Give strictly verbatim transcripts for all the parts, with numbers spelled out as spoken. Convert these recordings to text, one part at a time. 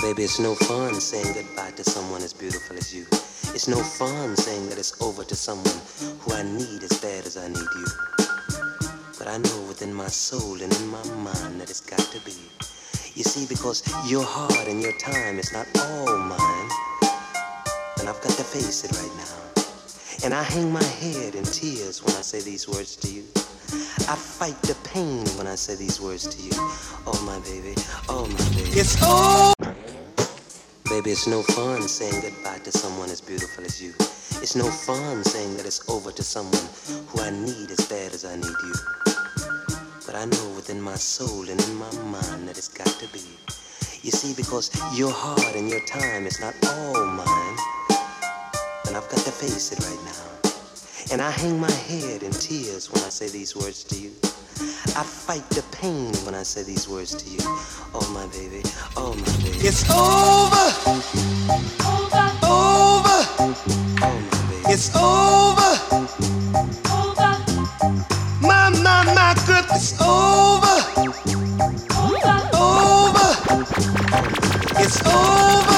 Baby, it's no fun saying goodbye to someone as beautiful as you. It's no fun saying that it's over to someone who I need as bad as I need you. But I know within my soul and in my mind that it's got to be. You see, because your heart and your time is not all mine, and I've got to face it right now. And I hang my head in tears when I say these words to you. I fight the pain when I say these words to you. Oh my baby, oh my baby. It's over. Baby, it's no fun saying goodbye to someone as beautiful as you. It's no fun saying that it's over to someone who I need as bad as I need you. But I know within my soul and in my mind that it's got to be. You see, because your heart and your time is not all mine, and I've got to face it right now. And I hang my head in tears when I say these words to you. I fight the pain when I say these words to you. Oh my baby, oh my baby. It's over. Over. Over. Oh my baby. It's over. Over. My, my, my goodness. Over. Over. Over. It's over.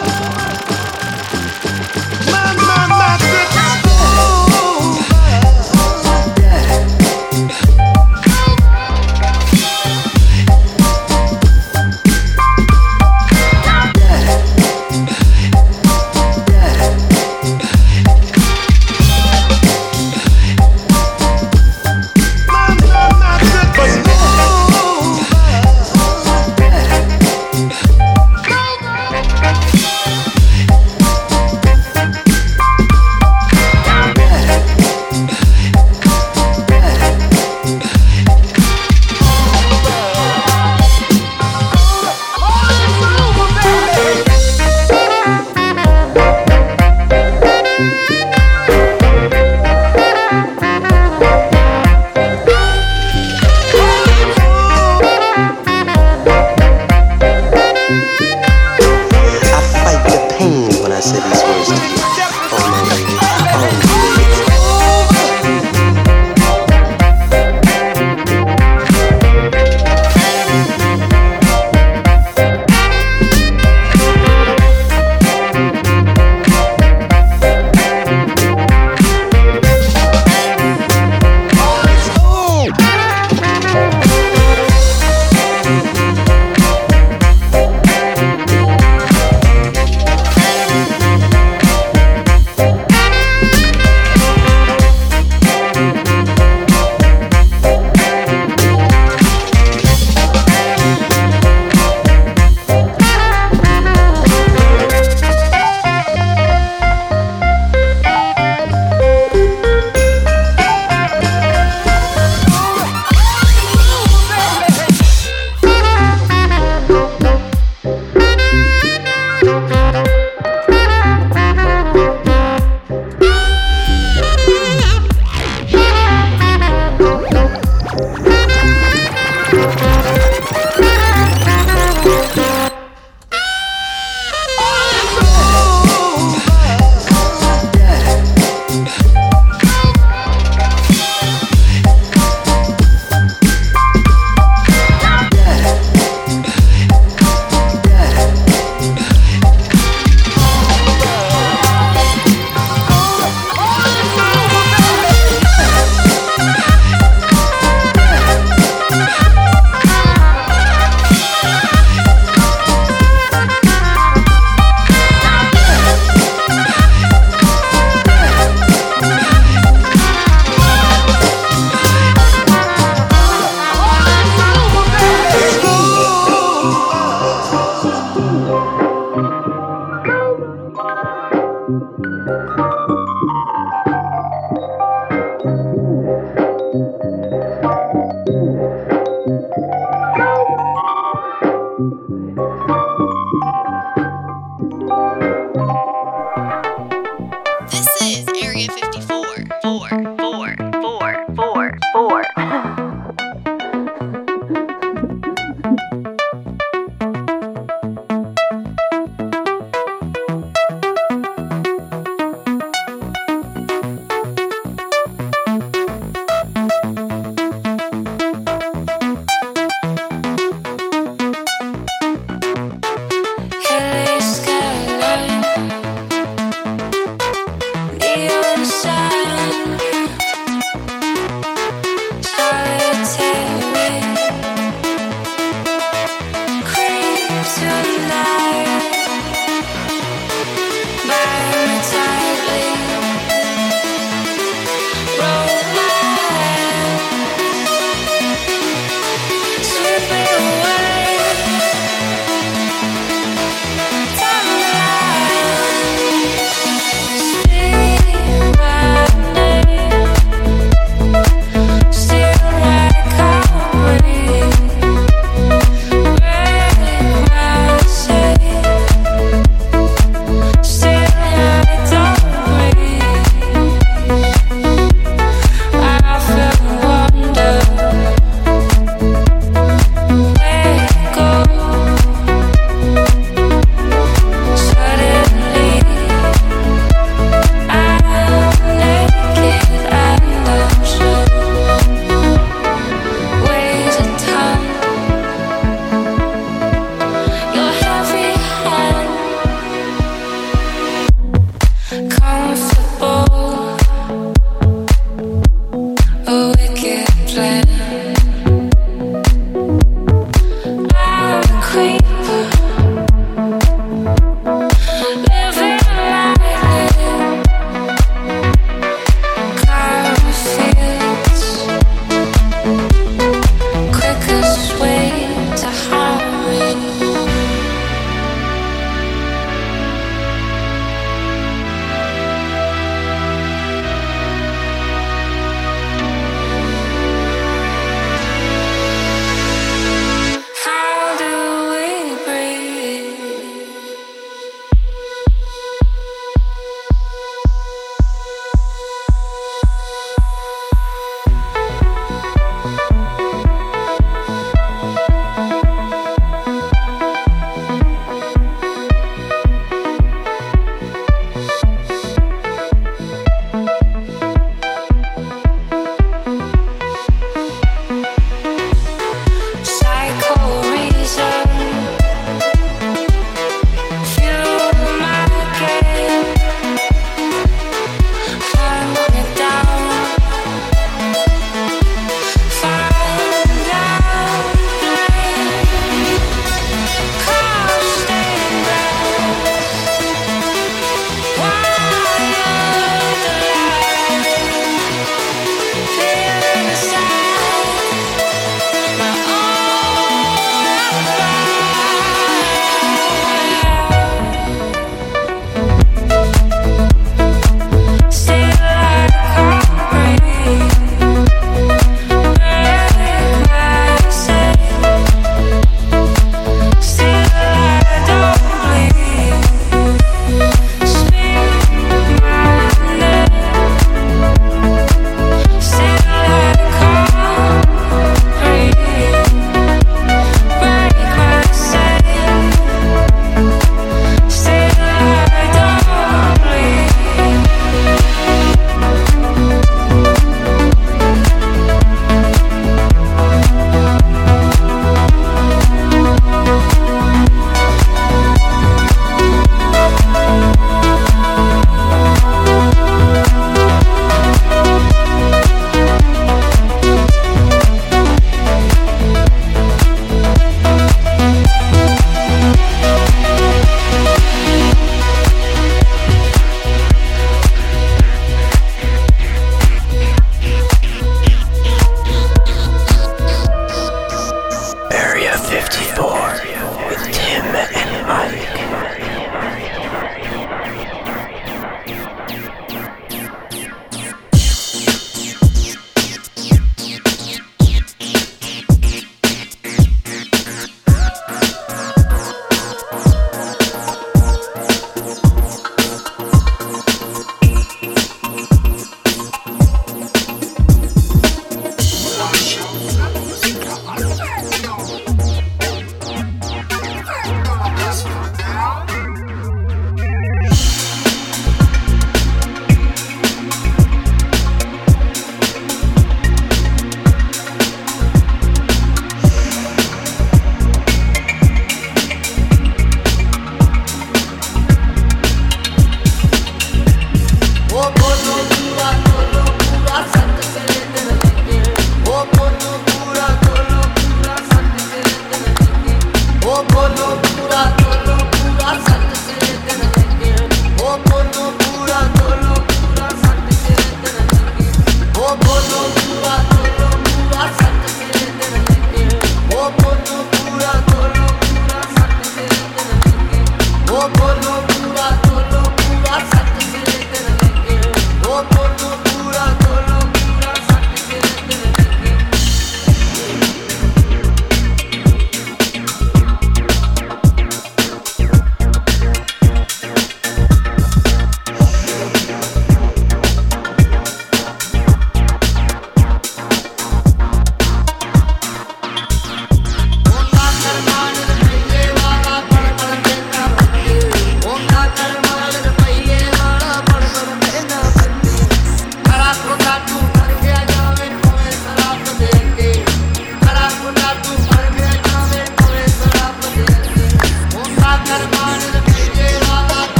My, my, my goodness.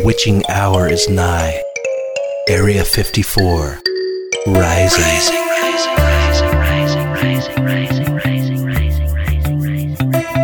witching hour is nigh. Area fifty-four, rising. Rising, rising, rising, rising, rising, rising, rising, rising, rising, rising.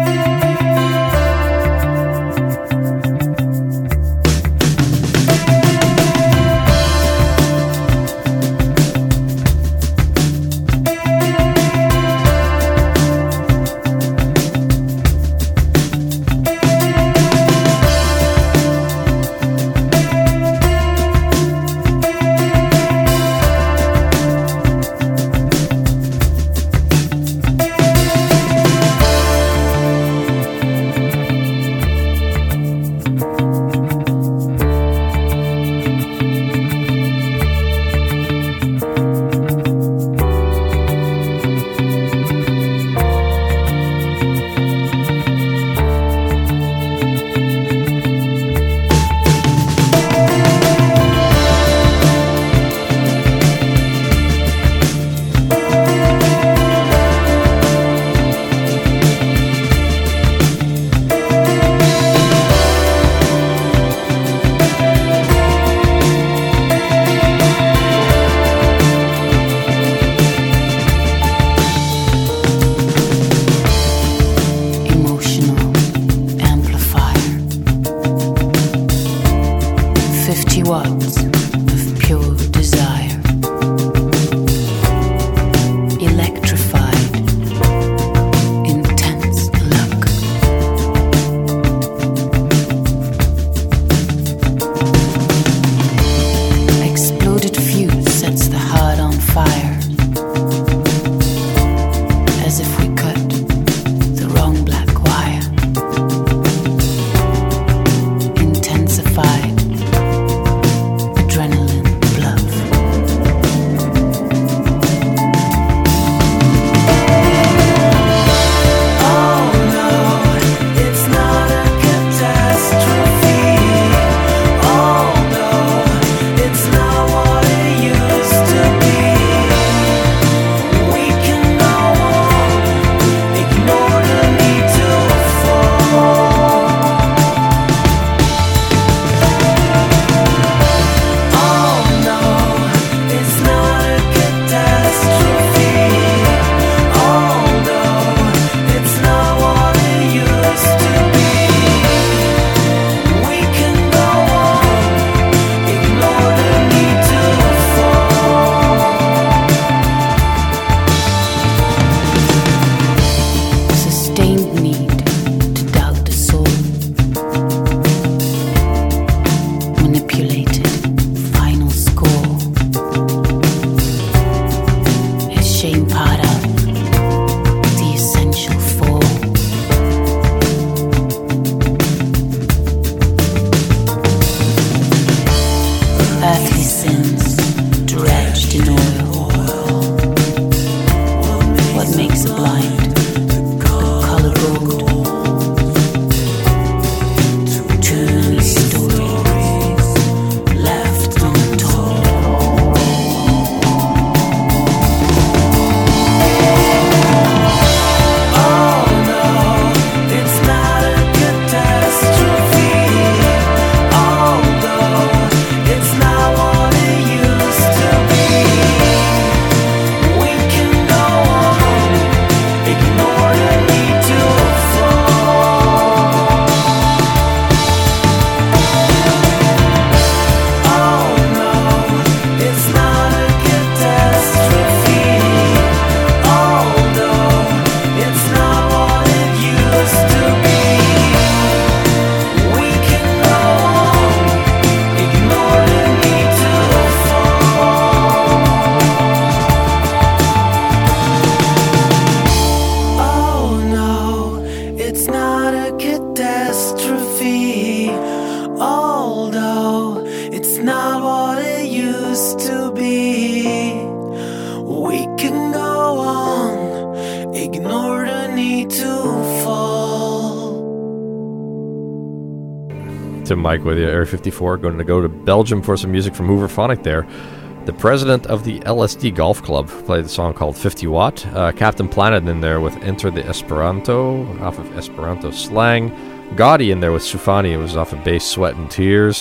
Mike with you, Area fifty-four. Going to go to Belgium for some music from Hooverphonic there. The president of the L S D Golf Club played a song called fifty watt. Uh, Captain Planet in there with Enter the Esperanto, off of Esperanto Slang. Gaudi in there with Sufani, it was off of Bass, Sweat, and Tears.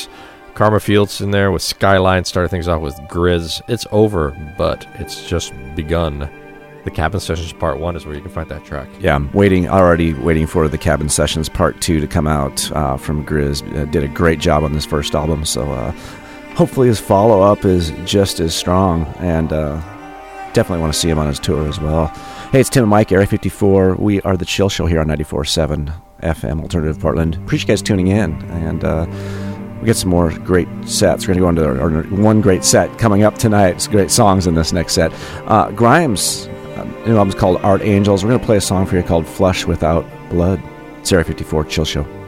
Karma Fields in there with Skyline, started things off with Grizz. It's over, but it's just begun. The Cabin Sessions Part one is where you can find that track. Yeah, I'm waiting, already waiting for the Cabin Sessions Part two to come out uh, from Grizz. Uh, did a great job on this first album, so uh, hopefully his follow-up is just as strong, and uh, definitely want to see him on his tour as well. Hey, it's Tim and Mike, Area fifty-four. We are the Chill Show here on ninety-four point seven F M Alternative Portland. Appreciate you guys tuning in, and uh, we got some more great sets. We're going to go into our, our one great set coming up tonight. It's great songs in this next set. Uh, Grimes' uh, new album's called Art Angels. We're going to play a song for you called Flesh Without Blood. It's Area fifty-four Chill Show.